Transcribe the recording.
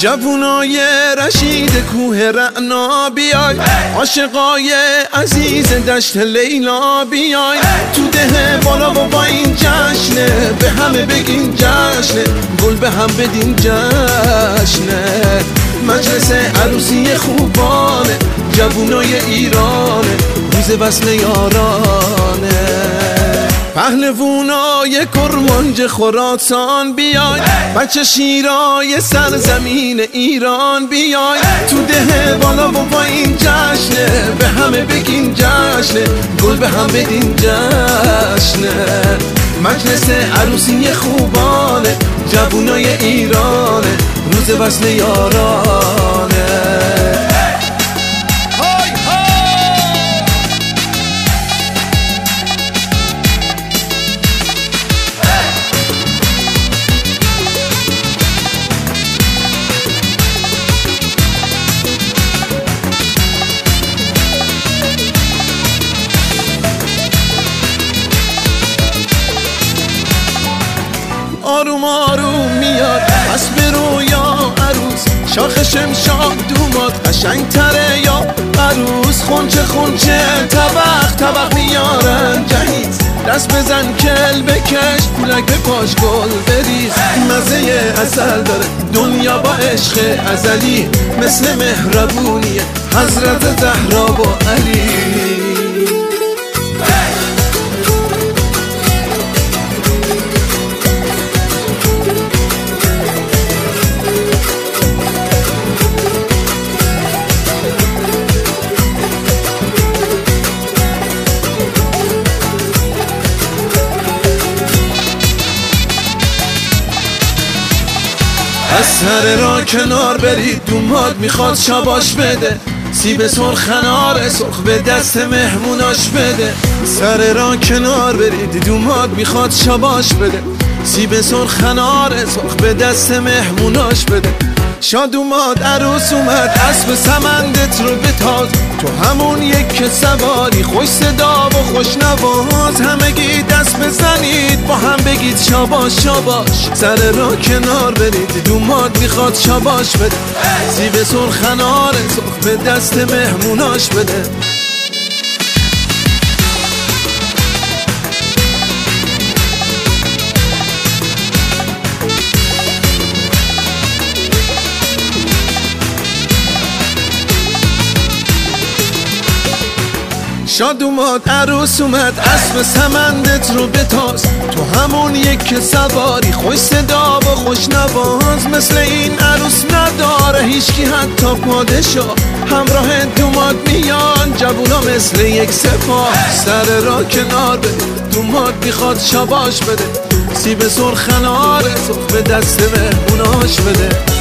جوونای رشید کوه رعنا بیای، عاشقای عزیز دشت لیلا بیای، تو ده بالا و با این جشنه، به همه بگین جشنه، گل به هم بدین جشنه. مجلس عروسی خوبانه، جوونای ایرانه، روز وصل یارانه. پهلوونای کرمانج خراسان بیای، بچه شیرای سرزمین ایران بیای، تو ده بالا و با این جشنه، به همه بگین جشنه، گل به هم بدین جشنه. مجلس عروسی خوبانه، جوونای ایرانه، روز وصل یارانه. آروم آروم میاد پس برو یا عروس، شاخ شمشاد دوماد قشنگ تره یا عروس. خونچه خونچه طبق طبق میارن جهیز، دست بزن کل بکش پولک به پاش گل بریز. مزه اصل داره دنیا با عشق ازلی، مثل مهربونیه حضرت زهرا و علی. از سر را کنار برید، دوماد میخواد شاباش بده، سیب سرخ انار سرخ به دست مهموناش بده. سر را کنار برید، دوماد میخواد شاباش بده، سیب سرخ انار سرخ به دست مهموناش بده. شاد اومد عروس اومد، اسب سمندت رو بتاز، تو همون یک سواری، خوش صدا و خوش نواز. همگی دست بزنید با هم بگید شاباش شاباش. سر را کنار برید، دوماد میخواد شاباش بده، سیب سرخ انار سرخ به دست مهموناش بده. شاد اومد عروس اومد، اسب سمندت رو بتاز، تو همون یک سواری، خوش صدا و خوش نواز. مثل این عروس نداره هیچکی حتی پادشاه، همراه دوماد میان جوونا مثل یک سپاه. سر را کنار بده، دوماد میخواد شاباش بده، سیب سرخ انار سرخ به دست مهموناش بده.